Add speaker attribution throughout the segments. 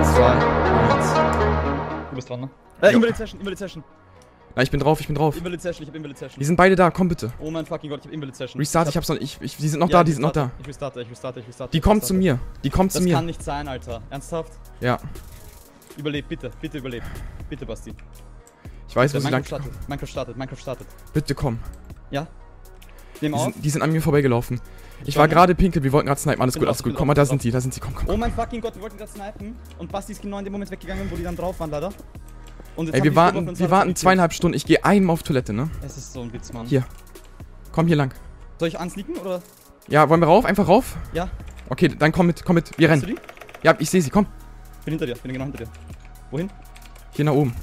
Speaker 1: 2, 1. Du bist dran, ne? Invalid Session.
Speaker 2: Na, ich bin drauf.
Speaker 1: Invalid Session.
Speaker 2: Die sind beide da, komm bitte.
Speaker 1: Oh mein fucking Gott, ich hab Invalid Session.
Speaker 2: Restart, ich hab's noch nicht. Die sind noch da, die sind noch da.
Speaker 1: Ich restarte.
Speaker 2: Die kommt zu mir. Das
Speaker 1: kann nicht sein, Alter. Ernsthaft?
Speaker 2: Ja.
Speaker 1: Überleb, bitte überleb. Bitte, Basti.
Speaker 2: Ich weiß, wo sie lang...
Speaker 1: Minecraft startet.
Speaker 2: Bitte komm.
Speaker 1: Ja? Nehm auf.
Speaker 2: Die sind an mir vorbeigelaufen. Ich war gerade pinkel, wir wollten gerade snipen. Alles gut. Komm mal, da sind die, komm.
Speaker 1: Oh mein fucking Gott, wir wollten gerade snipen. Und Basti ist genau in dem Moment weggegangen, wo die dann drauf waren, leider. Und jetzt
Speaker 2: ey, wir warten 2,5 Stunden. Ich gehe einmal auf Toilette, ne?
Speaker 1: Es ist so ein Witz, Mann.
Speaker 2: Hier. Komm hier lang.
Speaker 1: Soll ich ansneaken, oder?
Speaker 2: Ja, wollen wir rauf? Einfach rauf?
Speaker 1: Ja.
Speaker 2: Okay, dann komm mit. Wir rennen.
Speaker 1: Hast du die?
Speaker 2: Ja, ich sehe sie, komm.
Speaker 1: Bin genau hinter dir. Wohin?
Speaker 2: Hier nach oben.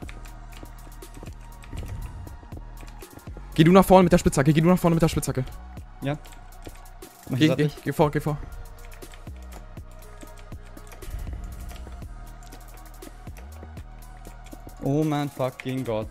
Speaker 2: Geh du nach vorne mit der Spitzhacke.
Speaker 1: Ja.
Speaker 2: Geh vor.
Speaker 1: Oh mein fucking Gott.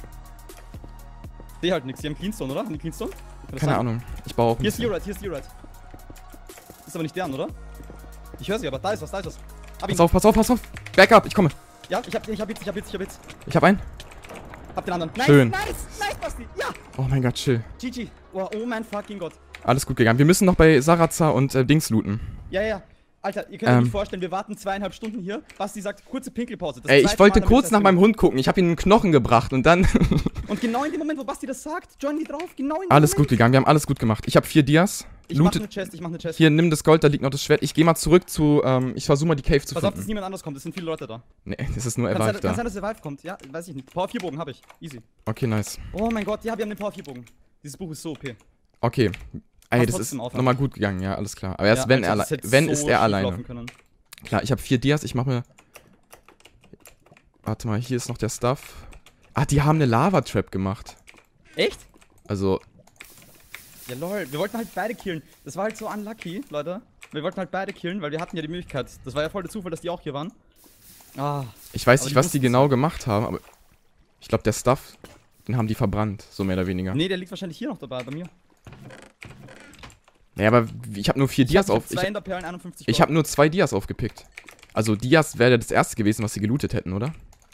Speaker 1: Seh halt nix. Die haben Cleanstone, oder? Haben die Cleanstone?
Speaker 2: Keine Ahnung. Ich baue auch
Speaker 1: Hier ist die Right. Ist aber nicht deren, oder? Ich höre sie, aber da ist was.
Speaker 2: Pass auf. Backup, ich komme.
Speaker 1: Ja, ich hab Hits.
Speaker 2: Ich hab einen.
Speaker 1: Hab den anderen.
Speaker 2: Schön.
Speaker 1: Nice, Basti. Ja.
Speaker 2: Oh mein Gott, chill.
Speaker 1: GG. Oh mein fucking Gott.
Speaker 2: Alles gut gegangen. Wir müssen noch bei Sarazar und Dings looten.
Speaker 1: Ja. Alter, ihr könnt euch nicht vorstellen, wir warten 2,5 Stunden hier. Basti sagt, kurze Pinkelpause.
Speaker 2: Ey, ich wollte kurz nach meinem Hund gucken. Ich habe ihm einen Knochen gebracht und dann...
Speaker 1: Und genau in dem Moment, wo Basti das sagt, join die drauf. Genau in dem
Speaker 2: Alles
Speaker 1: Moment.
Speaker 2: gut gegangen. Wir haben alles gut gemacht. Ich habe 4 Dias.
Speaker 1: Ich mach eine Chest.
Speaker 2: Hier, nimm das Gold, da liegt noch das Schwert. Ich gehe mal zurück zu... ich versuche mal die Cave zu finden.
Speaker 1: Pass auf, dass niemand anders kommt. Es sind viele Leute da.
Speaker 2: Nee, es ist nur Evive da.
Speaker 1: Kann sein, dass Evive kommt. Ja, weiß ich nicht. Power 4 Bogen habe ich. Easy.
Speaker 2: Okay, nice.
Speaker 1: Oh mein Gott, ja, wir haben den Power 4 Bogen. Dieses Buch ist so OP.
Speaker 2: Okay. Ey, das ist nochmal gut gegangen, ja, alles klar. Aber erst
Speaker 1: ja,
Speaker 2: wenn ist er alleine. Klar, ich habe 4 Dias, ich mache mir... Warte mal, hier ist noch der Stuff. Ah, die haben eine Lava-Trap gemacht.
Speaker 1: Echt?
Speaker 2: Also...
Speaker 1: Ja lol, wir wollten halt beide killen. Das war halt so unlucky, Leute. Wir wollten halt beide killen, weil wir hatten ja die Möglichkeit. Das war ja voll der Zufall, dass die auch hier waren. Ah.
Speaker 2: Ich weiß nicht, was die genau gemacht haben, aber... Ich glaube, der Stuff, den haben die verbrannt, so mehr oder weniger.
Speaker 1: Nee, der liegt wahrscheinlich hier noch dabei, bei mir.
Speaker 2: Naja, aber ich habe nur 4 Dias auf... Ich habe nur 2 Dias aufgepickt. Also Dias wäre das erste gewesen, was sie gelootet hätten, oder?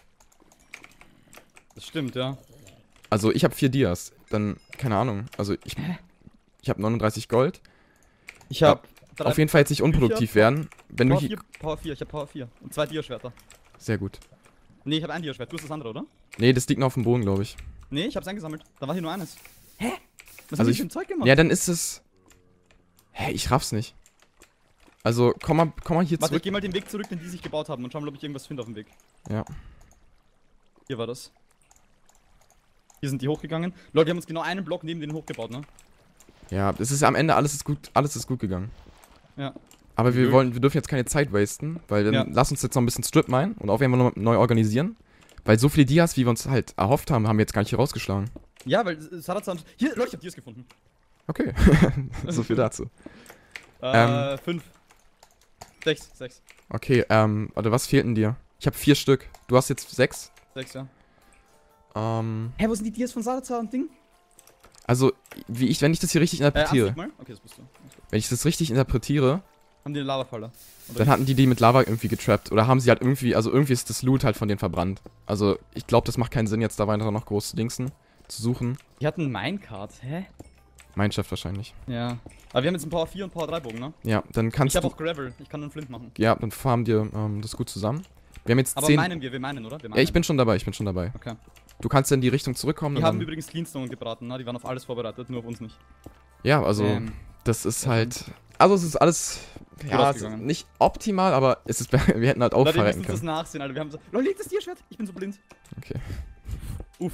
Speaker 1: Das stimmt, ja.
Speaker 2: Also ich habe 4 Dias. Dann, keine Ahnung. Also ich habe 39 Gold.
Speaker 1: Ich habe...
Speaker 2: Auf jeden Fall jetzt nicht unproduktiv werden. Wenn
Speaker 1: Power
Speaker 2: du
Speaker 1: 4, Power 4, ich habe Power 4. Und 2 Dia-Schwerter.
Speaker 2: Sehr gut.
Speaker 1: Nee, ich habe ein Dia-Schwert. Du hast das andere, oder?
Speaker 2: Nee, das liegt noch auf dem Boden, glaube ich.
Speaker 1: Nee, ich hab's eingesammelt. Da war hier nur eines. Hä? Was
Speaker 2: also
Speaker 1: hast du mit dem Zeug gemacht?
Speaker 2: Ja, dann ist es... Hä, ich raff's nicht. Also, komm mal hier
Speaker 1: zurück.
Speaker 2: Ich
Speaker 1: geh mal den Weg zurück, den die sich gebaut haben und schau mal, ob ich irgendwas finde auf dem Weg.
Speaker 2: Ja.
Speaker 1: Hier war das. Hier sind die hochgegangen. Leute, wir haben uns genau einen Block neben denen hochgebaut, ne?
Speaker 2: Ja, es ist am Ende alles ist gut gegangen.
Speaker 1: Ja.
Speaker 2: Aber wir dürfen jetzt keine Zeit wasten, weil dann lass uns jetzt noch ein bisschen Strip minen und auch einfach neu organisieren. Weil so viele Dias, wie wir uns halt erhofft haben, haben wir jetzt gar nicht hier rausgeschlagen.
Speaker 1: Ja, weil Sarazar... Hier, Leute, ich hab Dias gefunden.
Speaker 2: Okay. So viel dazu.
Speaker 1: 5. 6.
Speaker 2: Okay, warte, was fehlt denn dir? Ich habe 4 Stück. Du hast jetzt 6?
Speaker 1: 6, ja.
Speaker 2: Hä,
Speaker 1: wo sind die Dias von Sarazar und Ding?
Speaker 2: Also, wenn ich das hier richtig interpretiere.
Speaker 1: Mal? Okay, das bist du.
Speaker 2: Wenn ich das richtig interpretiere.
Speaker 1: Haben die eine Lavafalle?
Speaker 2: Dann hatten die mit Lava irgendwie getrappt. Oder haben sie halt irgendwie, also irgendwie ist das Loot halt von denen verbrannt. Also, ich glaube, das macht keinen Sinn, jetzt da weiter noch groß zu suchen.
Speaker 1: Die hatten ein Minecart, hä?
Speaker 2: Mineshaft wahrscheinlich.
Speaker 1: Ja. Aber wir haben jetzt einen Power 4 und Power 3 Bogen, ne?
Speaker 2: Ja, dann kannst du...
Speaker 1: Ich habe auch Gravel, ich kann einen Flint machen.
Speaker 2: Ja, dann farmen wir das gut zusammen. Wir haben jetzt
Speaker 1: aber
Speaker 2: 10...
Speaker 1: wir meinen, oder?
Speaker 2: Ja, ich bin schon dabei.
Speaker 1: Okay.
Speaker 2: Du kannst dann in die Richtung zurückkommen.
Speaker 1: Die haben übrigens Cleanstone gebraten, ne? Die waren auf alles vorbereitet, nur auf uns nicht.
Speaker 2: Ja, also, das ist halt... Also, es ist alles... Ja, es ist nicht optimal, aber es ist, wir hätten halt auch verrecken können.
Speaker 1: Wir müssen das nachsehen, Alter. Wir haben so... Leute, liegt das Tierschwert? Ich bin so blind.
Speaker 2: Okay.
Speaker 1: Uff.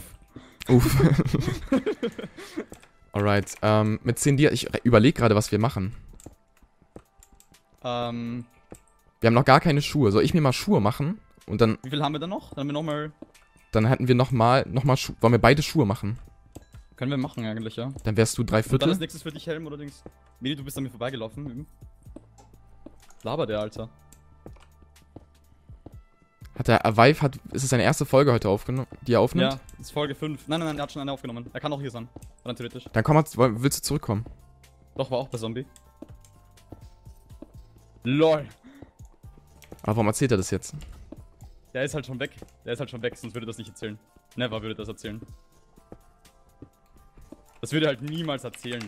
Speaker 2: Alright, mit 10 Dia, ich überlege gerade, was wir machen.
Speaker 1: Wir
Speaker 2: haben noch gar keine Schuhe. Soll ich mir mal Schuhe machen? Und dann...
Speaker 1: Wie viel haben wir dann noch? Dann haben wir nochmal...
Speaker 2: Dann hätten wir nochmal Schuhe. Wollen wir beide Schuhe machen?
Speaker 1: Können wir machen eigentlich, ja.
Speaker 2: Dann wärst du 3/4.
Speaker 1: Und dann ist nächstes für dich Helm oder Dings. Medi, du bist an mir vorbeigelaufen. Laber der, Alter.
Speaker 2: Hat der Avive, ist es seine erste Folge heute aufgenommen, die er aufnimmt?
Speaker 1: Ja, das ist Folge 5. Nein, er hat schon eine aufgenommen. Er kann auch hier sein. Rein theoretisch.
Speaker 2: Dann komm mal, willst du zurückkommen?
Speaker 1: Doch, war auch bei Zombie. LOL.
Speaker 2: Aber warum erzählt er das jetzt?
Speaker 1: Der ist halt schon weg. Sonst würde er das nicht erzählen. Never würde das erzählen. Das würde er halt niemals erzählen.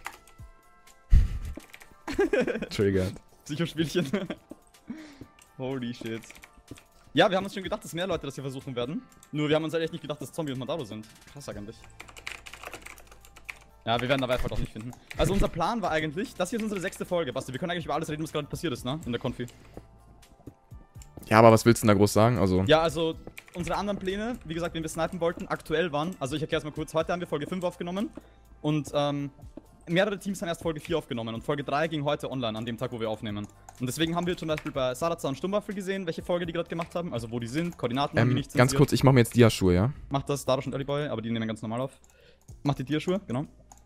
Speaker 2: Triggert.
Speaker 1: Psychospielchen. Holy shit. Ja, wir haben uns schon gedacht, dass mehr Leute das hier versuchen werden. Nur wir haben uns halt echt nicht gedacht, dass Zombie und Mandado sind. Krass eigentlich. Ja, wir werden da Vibe halt auch nicht finden. Also unser Plan war eigentlich, das hier ist unsere 6. Folge. Basti, wir können eigentlich über alles reden, was gerade passiert ist, ne? In der Konfi.
Speaker 2: Ja, aber was willst du denn da groß sagen? Also.
Speaker 1: Ja, also unsere anderen Pläne, wie gesagt, wenn wir snipen wollten, aktuell waren. Also ich erkläre es mal kurz. Heute haben wir Folge 5 aufgenommen. Und mehrere Teams haben erst Folge 4 aufgenommen. Und Folge 3 ging heute online, an dem Tag, wo wir aufnehmen. Und deswegen haben wir zum Beispiel bei Sarazar und Stummwaffel gesehen, welche Folge die gerade gemacht haben. Also wo die sind, Koordinaten, wie nicht
Speaker 2: ganz kurz, ich mache mir jetzt Dia-Schuhe, ja?
Speaker 1: Macht das, Darush und Earlyboy, aber die nehmen ganz normal auf. Macht die Dia-Schuhe, genau.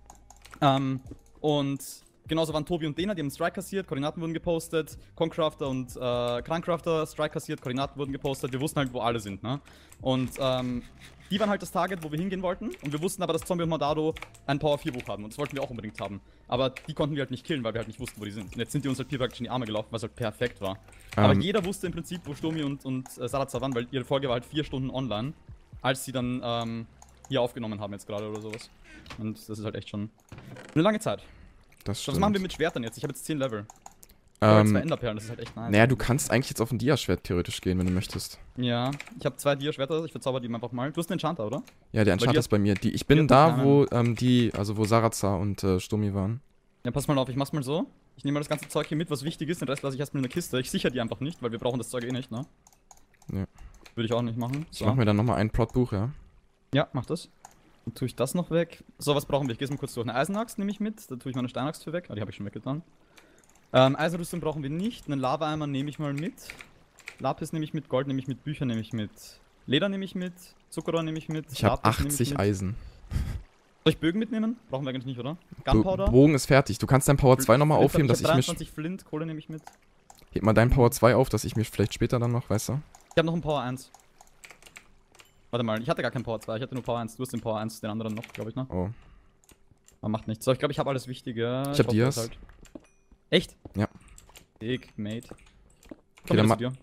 Speaker 1: Und genauso waren Tobi und Dena, die haben Strike kassiert, Koordinaten wurden gepostet, Concrafter und Krankcrafter, Strike kassiert, Koordinaten wurden gepostet, wir wussten halt, wo alle sind, ne? Und die waren halt das Target, wo wir hingehen wollten, und wir wussten aber, dass Zombie und Mandado ein Power 4 Buch haben, und das wollten wir auch unbedingt haben. Aber die konnten wir halt nicht killen, weil wir halt nicht wussten, wo die sind. Und jetzt sind die uns halt praktisch in die Arme gelaufen, was halt perfekt war. Aber jeder wusste im Prinzip, wo Stomi und Sarazar waren, weil ihre Folge war halt 4 Stunden online, als sie dann hier aufgenommen haben jetzt gerade oder sowas. Und das ist halt echt schon eine lange Zeit.
Speaker 2: Das stimmt.
Speaker 1: Was machen wir mit Schwertern jetzt? Ich habe jetzt 10 Level. Ich habe 2 Enderperlen, das ist halt echt nice.
Speaker 2: Naja, du kannst eigentlich jetzt auf ein Dia-Schwert theoretisch gehen, wenn du möchtest.
Speaker 1: Ja, ich habe 2 Dia-Schwerter, ich verzauber die einfach mal. Du hast einen Enchanter, oder?
Speaker 2: Ja, der Enchanter ist bei mir. Ich bin da, wo wo Sarazar und Sturmi waren.
Speaker 1: Ja, pass mal auf, ich mach's mal so. Ich nehme mal das ganze Zeug hier mit, was wichtig ist, den Rest lasse ich erstmal in der Kiste. Ich sichere die einfach nicht, weil wir brauchen das Zeug eh nicht, ne?
Speaker 2: Ja.
Speaker 1: Würde ich auch nicht machen.
Speaker 2: So. Ich mach mir dann nochmal ein Plotbuch, ja?
Speaker 1: Ja, mach das. Dann tue ich das noch weg. So, was brauchen wir? Ich gehe mal kurz durch. Eine Eisenaxt nehme ich mit, da tue ich meine Steinaxt für weg. Ah, die habe ich schon weggetan. Eisenrüstung brauchen wir nicht. Einen Lava-Eimer nehme ich mal mit. Lapis nehme ich mit, Gold nehme ich mit, Bücher nehme ich mit. Leder nehme ich mit, Zuckerrohr nehme ich mit.
Speaker 2: Ich habe 80 Eisen.
Speaker 1: Soll ich Bögen mitnehmen? Brauchen wir eigentlich nicht, oder? Gunpowder?
Speaker 2: Bogen ist fertig. Du kannst dein Power 2 nochmal aufheben, dass ich mich...
Speaker 1: 23 Flint, Kohle nehme ich mit.
Speaker 2: Heb mal dein Power 2 auf, dass ich mich vielleicht später dann noch, weißt du?
Speaker 1: Ich habe noch einen Power 1. Warte mal, ich hatte gar keinen Power 2, ich hatte nur Power 1. Du hast den Power 1, den anderen noch, glaube ich, ne?
Speaker 2: Oh.
Speaker 1: Aber macht nichts. So, ich glaube, ich habe alles Wichtige.
Speaker 2: Ich habe Dias.
Speaker 1: Halt. Echt?
Speaker 2: Ja.
Speaker 1: Big, mate.
Speaker 2: Okay, dann dir.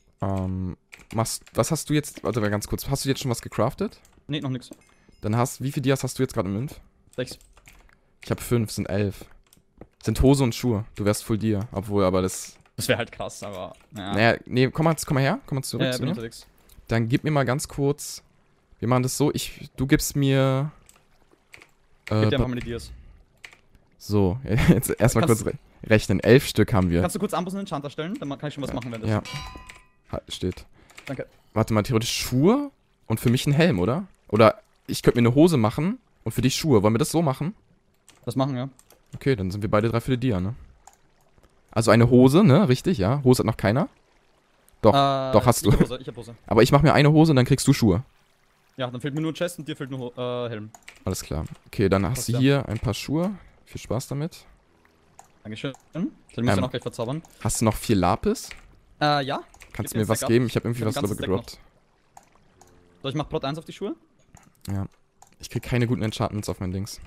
Speaker 2: Was hast du jetzt, warte mal ganz kurz, hast du jetzt schon was gecraftet?
Speaker 1: Nee, noch nix.
Speaker 2: Dann wie viele Dias hast du jetzt gerade im Inf?
Speaker 3: 6.
Speaker 2: Ich habe 5, sind 11. Sind Hose und Schuhe. Du wärst Full Dia, obwohl, aber das...
Speaker 1: Das wäre halt krass, aber... Ja.
Speaker 2: Naja, nee, komm mal her, komm mal zurück
Speaker 1: Ja,
Speaker 2: zu
Speaker 1: bin
Speaker 2: mir.
Speaker 1: unterwegs.
Speaker 2: Dann gib mir mal ganz kurz... Wir machen das so, du gibst mir...
Speaker 1: Gib dir einfach mal die Dias.
Speaker 2: So, jetzt erstmal kurz rechnen. 11 Stück haben wir.
Speaker 1: Kannst du kurz Ambus in den Enchanter stellen? Dann kann ich schon was machen, wenn das...
Speaker 2: Ja. Steht.
Speaker 1: Danke.
Speaker 2: Warte mal, theoretisch Schuhe und für mich ein Helm, oder? Oder ich könnte mir eine Hose machen und für dich Schuhe. Wollen wir das so machen?
Speaker 1: Das machen, ja.
Speaker 2: Okay, dann sind wir beide 3 für die Dia, ne? Also eine Hose, ne? Richtig, ja. Hose hat noch keiner. Doch, doch hast du.
Speaker 1: Ich hab Hose.
Speaker 2: Aber ich mach mir eine Hose und dann kriegst du Schuhe.
Speaker 1: Ja, dann fehlt mir nur Chest und dir fehlt nur Helm.
Speaker 2: Alles klar. Okay, dann hast du hier ein paar Schuhe. Viel Spaß damit.
Speaker 1: Dankeschön. Dann musst du noch gleich verzaubern.
Speaker 2: Hast du noch 4 Lapis?
Speaker 1: Ja.
Speaker 2: Kannst du mir was geben? Ich habe irgendwie was, glaube ich, gedroppt.
Speaker 1: So, ich mach Plot 1 auf die Schuhe.
Speaker 2: Ja. Ich krieg keine guten Enchantments auf mein Dings.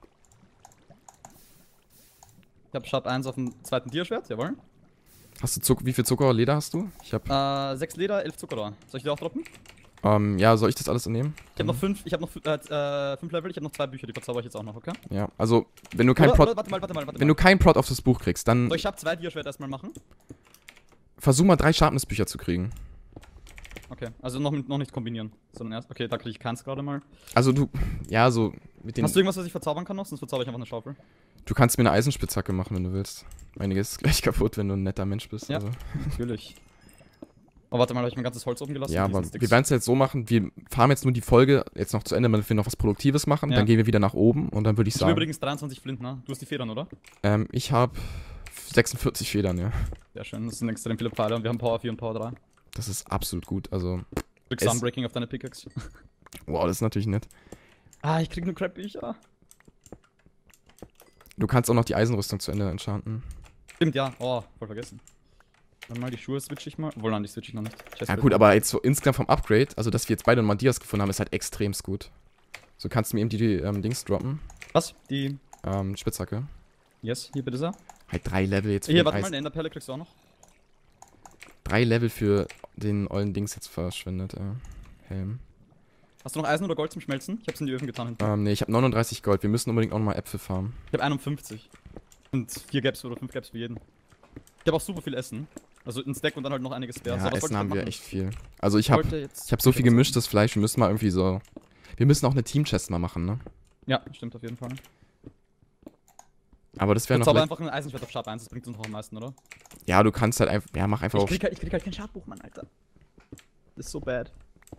Speaker 1: Ich hab Sharp 1 auf dem zweiten Tierschwert, jawohl.
Speaker 2: Hast du wie viel Zucker Leder hast du? Ich hab
Speaker 1: 6 Leder, 11 Zuckerrohr. Soll ich dir auch droppen?
Speaker 2: Ja, soll ich das alles nehmen?
Speaker 1: Ich hab noch 5 Level, ich hab noch 2 Bücher, die verzauber ich jetzt auch noch, okay?
Speaker 2: Ja, also, wenn du kein
Speaker 1: warte mal.
Speaker 2: Wenn du keinen Plot auf das Buch kriegst, dann...
Speaker 1: So, ich hab 2 Tierschwert erstmal machen.
Speaker 2: Versuch mal 3 Sharpness-Bücher zu kriegen.
Speaker 1: Okay, also noch nicht kombinieren, sondern erst... Okay, da krieg ich keins gerade mal.
Speaker 2: Also du... Ja, so... Mit den
Speaker 1: Hast du irgendwas, was ich verzaubern kann noch? Sonst verzauber ich einfach eine Schaufel.
Speaker 2: Du kannst mir eine Eisenspitzhacke machen, wenn du willst. Einige ist gleich kaputt, wenn du ein netter Mensch bist.
Speaker 1: Ja,
Speaker 2: also.
Speaker 1: natürlich. Oh, warte mal, hab ich mein ganzes Holz oben gelassen?
Speaker 2: Ja, aber wir werden es jetzt so machen, wir farmen jetzt nur die Folge jetzt noch zu Ende, damit wir noch was Produktives machen. Ja. Dann gehen wir wieder nach oben und dann würde ich sagen...
Speaker 1: Ich habe übrigens 23 Flint, ne? Du hast die Federn, oder?
Speaker 2: Ich habe 46 Federn, ja.
Speaker 1: Sehr schön, das sind extrem viele Pfeile und wir haben Power 4 und Power 3.
Speaker 2: Das ist absolut gut, also...
Speaker 1: Kriegst Sunbreaking auf deine Pickaxe.
Speaker 2: Wow, das ist natürlich nett.
Speaker 1: Ah, ich krieg nur Crap-Bücher.
Speaker 2: Du kannst auch noch die Eisenrüstung zu Ende enchanten.
Speaker 1: Stimmt, ja. Oh, voll vergessen. Dann mal die Schuhe switch ich mal. Obwohl, nein, die switch ich noch nicht.
Speaker 2: Ja gut, aber jetzt so insgesamt vom Upgrade, also dass wir jetzt beide nochmal Dias gefunden haben, ist halt extremst gut. So, kannst du mir eben die Dings droppen.
Speaker 1: Was? Die?
Speaker 2: Spitzhacke.
Speaker 1: Yes, hier bitte sehr.
Speaker 2: Halt 3 Level jetzt.
Speaker 1: Hier, warte mal, eine Enderperle kriegst du auch noch.
Speaker 2: 3 Level für den ollen Dings jetzt verschwendet, Helm.
Speaker 1: Hast du noch Eisen oder Gold zum Schmelzen? Ich hab's in die Öfen getan. Hinten.
Speaker 2: Nee, ich habe 39 Gold. Wir müssen unbedingt auch nochmal Äpfel farmen.
Speaker 1: Ich habe 51. Und 4 Gaps oder 5 Gaps für jeden. Ich habe auch super viel Essen. Also ein Stack und dann halt noch einiges Spares.
Speaker 2: Ja, Essen haben wir echt viel. Also ich habe so viel
Speaker 1: gemischt.
Speaker 2: gemischtes Fleisch, wir müssen mal irgendwie so... Wir müssen auch eine Team-Chest mal machen, ne?
Speaker 1: Ja, stimmt auf jeden Fall.
Speaker 2: Aber das wäre noch...
Speaker 1: aber einfach ein Eisenschwert auf Sharp 1, das bringt uns noch am meisten, oder?
Speaker 2: Ja, du kannst halt einfach... Ja, mach einfach
Speaker 1: ich krieg halt kein Sharp-Buch, Mann, Alter. Das ist so bad.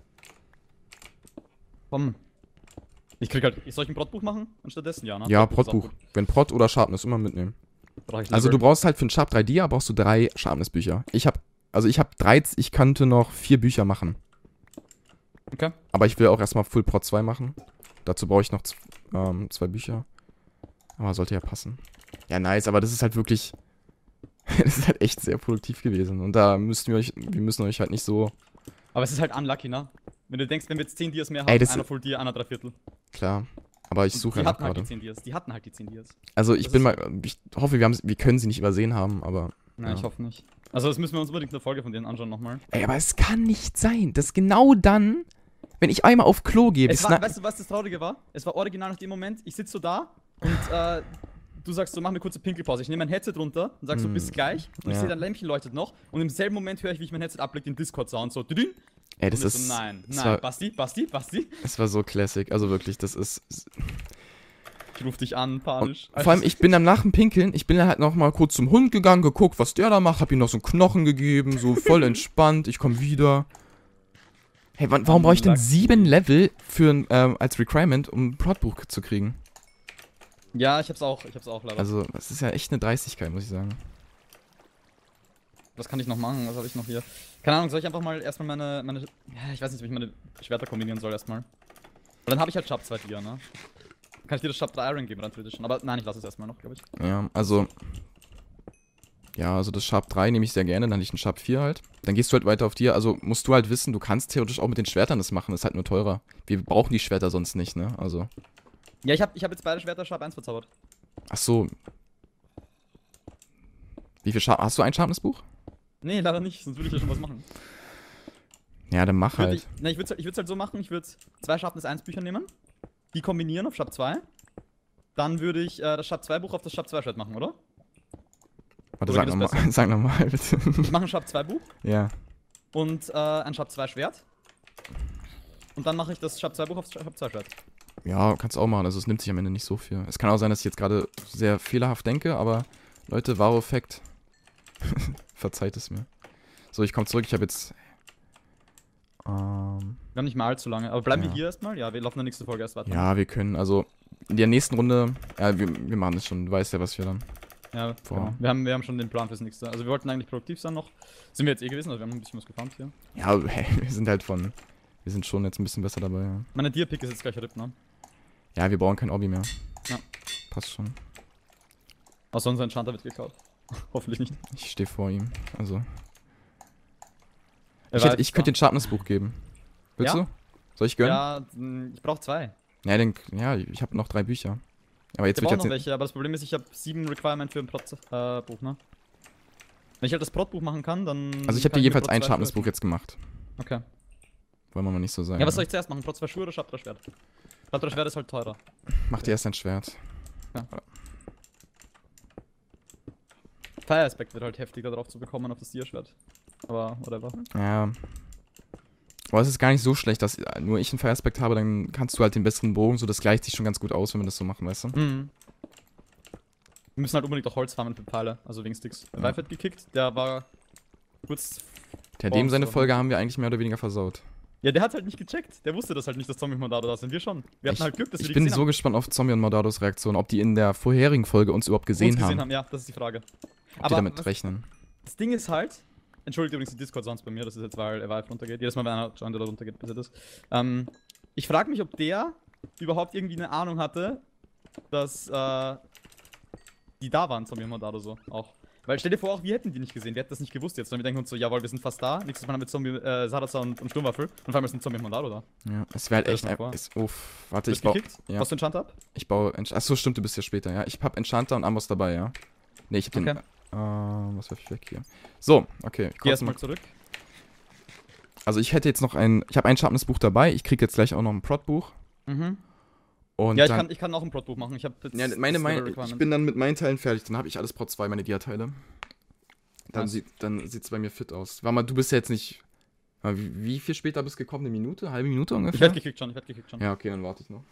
Speaker 1: Komm. Soll ich ein Prot-Buch machen? Anstattdessen, ja, ne?
Speaker 2: Ja, Prot-Buch. Wenn Prot oder Sharpness, immer mitnehmen. Also du brauchst halt für ein Sharp 3 Dia, brauchst du 3 Sharpness-Bücher. Ich hab 3, ich könnte noch 4 Bücher machen.
Speaker 1: Okay.
Speaker 2: Aber ich will auch erstmal Full Prot 2 machen. Dazu brauche ich noch 2 Bücher. Aber sollte ja passen. Ja, nice, aber das ist halt wirklich... das ist halt echt sehr produktiv gewesen. Und da müssen wir euch halt nicht so...
Speaker 1: Aber es ist halt unlucky, ne? Wenn du denkst, wenn wir jetzt 10 Dias mehr haben, einer Full Dia, einer 3/4.
Speaker 2: Klar. Aber ich suche
Speaker 1: ja
Speaker 2: gerade.
Speaker 1: Die hatten halt die 10 Dias.
Speaker 2: Also ich hoffe, wir können sie nicht übersehen haben, aber...
Speaker 1: Nein, ich hoffe nicht. Also das müssen wir uns unbedingt eine Folge von denen anschauen nochmal.
Speaker 2: Ey, aber es kann nicht sein, dass genau dann, wenn ich einmal auf Klo gehe...
Speaker 1: Weißt du, was das Traurige war? Es war original nach dem Moment, ich sitze so da und du sagst so, mach eine kurze Pinkelpause. Ich nehme mein Headset runter und sag so, bis gleich. Und ich sehe, dein Lämpchen leuchtet noch. Und im selben Moment höre ich, wie ich mein Headset ablege, den Discord-Sound so. Düdün.
Speaker 2: Ey, das ist...
Speaker 1: So, nein, Basti.
Speaker 2: Es war so classic, also wirklich, das ist...
Speaker 1: Ich ruf dich an, panisch.
Speaker 2: Vor allem, ich bin dann nach dem Pinkeln, ich bin dann halt noch mal kurz zum Hund gegangen, geguckt, was der da macht, hab ihm noch so einen Knochen gegeben, so voll entspannt, ich komm wieder. Hey, warum brauche ich denn 7 Level als Requirement, um ein Prot-Buch zu kriegen?
Speaker 1: Ja, ich hab's auch leider.
Speaker 2: Also, das ist ja echt eine Dreistigkeit, muss ich sagen.
Speaker 1: Was kann ich noch machen? Was habe ich noch hier? Keine Ahnung, soll ich einfach mal erstmal meine... Ja, ich weiß nicht, wie ich meine Schwerter kombinieren soll erstmal. Aber dann habe ich halt Sharp 2 Dia, ne? Kann ich dir das Sharp 3 Iron geben, dann theoretisch schon. Aber nein, ich lasse es erstmal noch, glaube ich.
Speaker 2: Ja, also... Ja, also das Sharp 3 nehme ich sehr gerne, dann hätte ich einen Sharp 4 halt. Dann gehst du halt weiter auf dir, also musst du halt wissen, du kannst theoretisch auch mit den Schwertern das machen, das ist halt nur teurer. Wir brauchen die Schwerter sonst nicht, ne, also...
Speaker 1: Ja, ich hab jetzt beide Schwerter Sharp 1 verzaubert.
Speaker 2: Ach so. Wie viel Sharp... Hast du ein Sharpness-Buch?
Speaker 1: Nee, leider nicht, sonst würde ich ja schon was machen.
Speaker 2: Ja, dann mach halt.
Speaker 1: Ich würde es halt so machen, ich würde 2 Sharpness 1 Bücher nehmen, die kombinieren auf Sharp 2. Dann würde ich das Sharp 2 Buch auf das Sharp 2 Schwert machen, oder?
Speaker 2: Warte, sag nochmal, bitte.
Speaker 1: Ich mache ein Sharp 2 Buch.
Speaker 2: Ja.
Speaker 1: Und ein Sharp 2 Schwert. Und dann mache ich das Sharp 2 Buch auf Sharp 2 Schwert.
Speaker 2: Ja, kannst du auch machen, also es nimmt sich am Ende nicht so viel. Es kann auch sein, dass ich jetzt gerade sehr fehlerhaft denke, aber Leute, Wow-Effekt. Verzeiht es mir. So, ich komme zurück, ich habe jetzt...
Speaker 1: Wir haben nicht mal allzu lange, aber bleiben wir hier erstmal? Ja, wir laufen in der nächsten Folge erst weiter.
Speaker 2: Ja, wir können, also in der nächsten Runde, ja, wir machen das schon, du weißt ja, was wir dann...
Speaker 1: Ja, genau. Wir haben schon den Plan fürs nächste. Also wir wollten eigentlich produktiv sein noch. Sind wir jetzt gewesen, also wir haben ein bisschen was gefarmt hier.
Speaker 2: Ja, hey, wir sind schon jetzt ein bisschen besser dabei, ja.
Speaker 1: Meine Deer-Pick ist jetzt gleich RIP, ne?
Speaker 2: Ja, wir brauchen kein Obby mehr.
Speaker 1: Ja.
Speaker 2: Passt schon.
Speaker 1: Außer unser Enchanter wird geklaut. Hoffentlich nicht.
Speaker 2: Ich stehe vor ihm, also... Ich könnte den Sharpness-Buch geben. Willst du? Soll ich gönnen?
Speaker 1: Ja, ich brauche 2.
Speaker 2: Ja, ich habe noch 3 Bücher. Aber jetzt
Speaker 1: ich brauche noch welche, aber das Problem ist, ich habe 7 Requirement für ein Prot-Buch, ne? Wenn ich halt das Prot-Buch machen kann, dann...
Speaker 2: Also ich habe dir jedenfalls ein Sharpness-Buch jetzt gemacht.
Speaker 1: Okay.
Speaker 2: Wollen wir mal nicht so sagen.
Speaker 1: Ja, was soll ich zuerst machen? Prot 2 Schuhe oder Sharp 3 Schwert? Sharp 3 Schwert ist halt teurer.
Speaker 2: Mach dir erst ein Schwert.
Speaker 1: Ja. Fire-Aspekt wird halt heftiger drauf zu bekommen auf das Deer-Schwert. Aber, whatever.
Speaker 2: Ja. Aber es ist gar nicht so schlecht, dass nur ich einen Fire-Aspekt habe, dann kannst du halt den besseren Bogen, so das gleicht sich schon ganz gut aus, wenn wir das so machen, weißt du?
Speaker 1: Mhm. Wir müssen halt unbedingt auch Holz farmen für Pfeile, also wegen Sticks. Der Vive hat gekickt, der war kurz...
Speaker 2: Dem seine Folge haben wir eigentlich mehr oder weniger versaut.
Speaker 1: Ja, der hat halt nicht gecheckt. Der wusste das halt nicht, dass Zombie und Mondado da sind. Wir schon. Wir hatten halt Glück, dass wir die
Speaker 2: gesehen haben. Ich bin so gespannt auf Zombie und Mondados Reaktion, ob die in der vorherigen Folge uns überhaupt gesehen haben.
Speaker 1: Ja, das ist die Frage.
Speaker 2: Ob die damit rechnen.
Speaker 1: Das Ding ist halt, entschuldigt übrigens die Discord-Sounds bei mir, das ist jetzt, weil er Vive runtergeht. Jedes Mal, wenn einer joint oder runtergeht, passiert das. Ich frage mich, ob der überhaupt irgendwie eine Ahnung hatte, dass die da waren, Zombie und Mondado so auch. Weil stell dir vor, auch wir hätten die nicht gesehen, wir hätten das nicht gewusst jetzt. Sondern wir denken uns so, jawohl, wir sind fast da. Nächstes Mal haben wir Zombie, Sarazar und Sturmwaffel. Und vor allem sind Zombie und Mondado da.
Speaker 2: Ja, es wäre halt echt einfach. Warte, ich baue.
Speaker 1: Ja. Hast du Enchanter ab?
Speaker 2: Ich baue. Achso, stimmt, du bist ja später, ja. Ich hab Enchanter und Amos dabei, ja. Nee, ich hab den. Was werfe ich weg hier? So, okay.
Speaker 1: Geh erstmal zurück.
Speaker 2: Also ich hätte jetzt noch ich habe ein Sharpness-Buch dabei. Ich kriege jetzt gleich auch noch ein Prot-Buch.
Speaker 1: Mhm.
Speaker 2: Und
Speaker 1: Ja,
Speaker 2: dann,
Speaker 1: ich kann auch ein Prot-Buch machen. Ich habe jetzt
Speaker 2: ja, ich bin dann mit meinen Teilen fertig. Dann habe ich alles Prot 2, meine Dia-Teile. Dann
Speaker 1: Nice.
Speaker 2: sieht's bei mir fit aus. Warte mal, du bist ja jetzt nicht... Wie viel später bist du gekommen? Eine Minute? Halbe Minute ungefähr?
Speaker 1: Ich werde gekickt schon.
Speaker 2: Ja, okay, dann warte ich noch.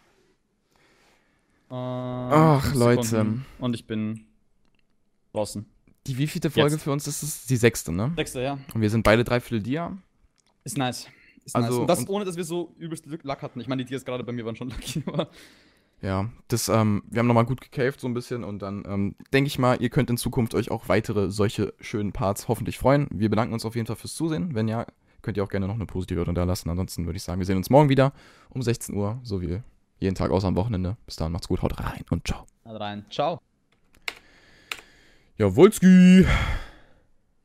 Speaker 1: Ach,
Speaker 2: 5 Leute.
Speaker 1: Sekunden. Und ich bin draußen.
Speaker 2: Die wievielte Folge
Speaker 1: Jetzt.
Speaker 2: für uns ist es? Die 6., ne?
Speaker 1: 6. Ja.
Speaker 2: Und wir sind beide 3/4 Dia.
Speaker 1: Ist nice.
Speaker 2: Also,
Speaker 1: nice. Und das
Speaker 2: und-
Speaker 1: ohne, dass wir so übelst Luck hatten. Ich meine, die Dias gerade bei mir waren schon lucky, aber
Speaker 2: Ja, wir haben nochmal gut gecaved so ein bisschen und dann denke ich mal, ihr könnt in Zukunft euch auch weitere solche schönen Parts hoffentlich freuen. Wir bedanken uns auf jeden Fall fürs Zusehen. Wenn ja, könnt ihr auch gerne noch eine positive Wertung da lassen. Ansonsten würde ich sagen, wir sehen uns morgen wieder um 16 Uhr, so wie jeden Tag außer am Wochenende. Bis dahin, macht's gut, haut rein und ciao.
Speaker 1: rein. Ciao.
Speaker 2: Jawolski!